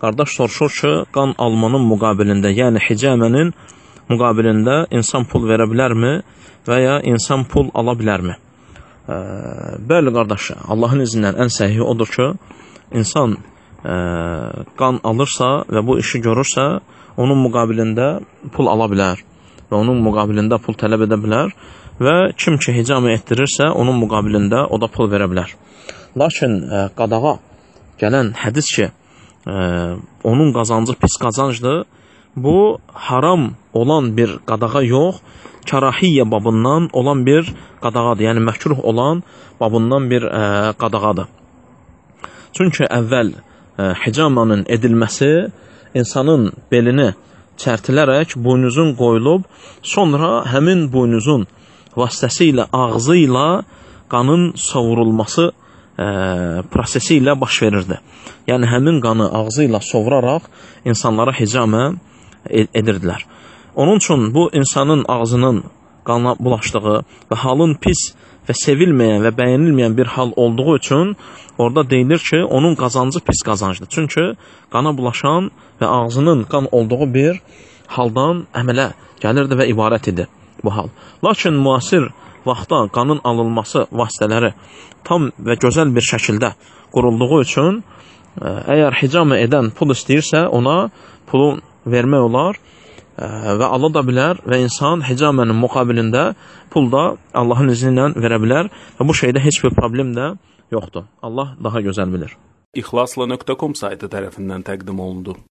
qardaş soruşur ki, qan almanın müqabilində, yəni hicamənin müqabilində insan pul verə bilərmi və ya insan pul ala bilərmi? Bəli qardaş, Allahın izindən ən səhihi odur ki, insan qan alırsa və bu işi görürsə, onun müqabilində pul ala bilər və onun müqabilində pul tələb edə bilər və kim ki hicamə etdirirsə, onun müqabilində o da pul verə bilər. Lakin qadağa gələn hədis ki, onun qazancı pis qazancdır, bu haram olan bir qadağa yox, karahiyyə babından olan bir qadağadır, yəni məkruh olan babından bir qadağadır. Çünki əvvəl hicamanın edilməsi insanın belini çərtilərək buynuzun qoyulub, sonra həmin buynuzun vasitəsilə, ağzı ilə qanın sovurulması prosesi ilə baş verirdi. Yəni həmin qanı ağzı ilə sovuraraq insanlara hicamə edirdilər. Onun üçün bu insanın ağzının qana bulaşdığı və halın pis və sevilməyən və bəyənilməyən bir hal olduğu üçün orada deyilir ki, onun qazancı pis qazancdır. Çünki qana bulaşan və ağzının qan olduğu bir haldan əmələ gəlirdi və ibarət idi bu hal. Lakin müasir vaxtda qanın alınması vasitələri tam və gözəl bir şəkildə qurulduğu üçün əgər hicamə edən pul istəyirsə, ona pulu vermək olar və ala da bilər və insan hicamənin müqabilində pul da Allahın izni ilə verə bilər və bu şeydə heç bir problem də yoxdur. Allah daha gözəl bilir. İxlasla.com saytı tərəfindən təqdim olundu.